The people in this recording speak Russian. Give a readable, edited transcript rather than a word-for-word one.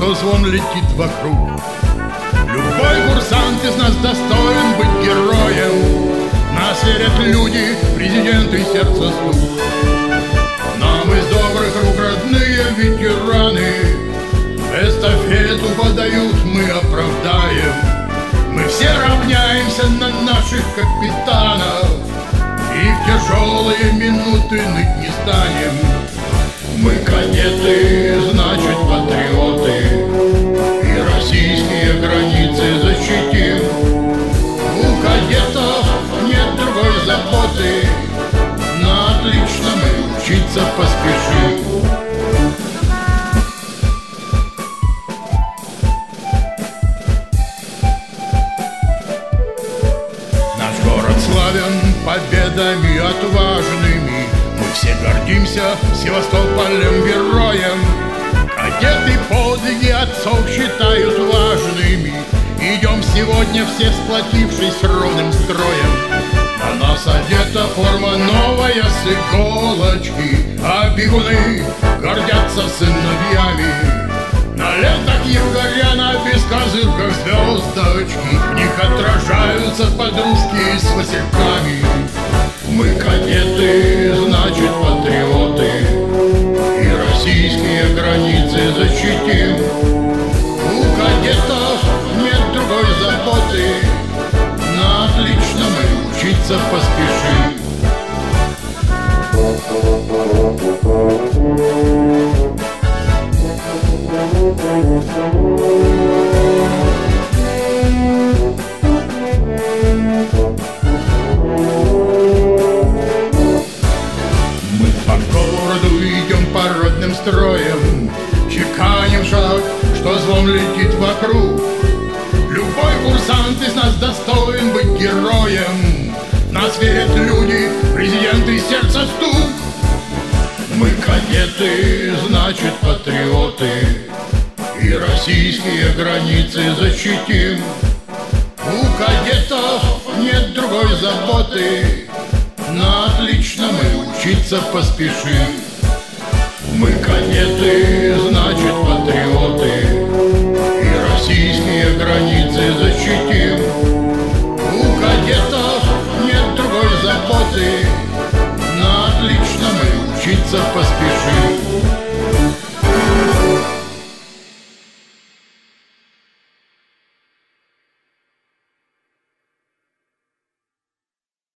что звон летит вокруг. Любой курсант из нас достоин быть героем. Нас верят люди, президенты, сердца стук. Нам из добрых рук родные ветераны эстафету подают, мы оправдаем. Мы все равняемся на наших капитанов и в тяжелые минуты ныть не станем. Мы кадеты, значит патриоты, и российские границы защитим. У кадетов нет другой заботы, на отлично мы учиться поспешим. Наш город славен победами отважными. Мы все гордимся Севастополем героем. Кадеты подвиги отцов считают важными. Идем сегодня все сплотившись ровным строем. На нас одета форма новая с иголочки, а бегуны гордятся сыновьями. На лентах января на бескозырках звездочки, в них отражаются подружки с васильками. Мы кадеты, значит патриоты, и российские границы защитим. У кадетов нет другой заботы, на отлично мы учиться поспешим. Мы по городу идем парадным строем, чеканим шаг, что звон летит вокруг. Любой курсант из нас достоин быть героем. Нас верят люди, президенты, сердца стук. Мы кадеты, значит патриоты, и российские границы защитим. У кадетов нет другой заботы, на отлично мы учиться поспешим. Мы кадеты, значит патриоты, и российские границы защитим. У кадетов нет другой заботы, на отлично мы учиться поспешим.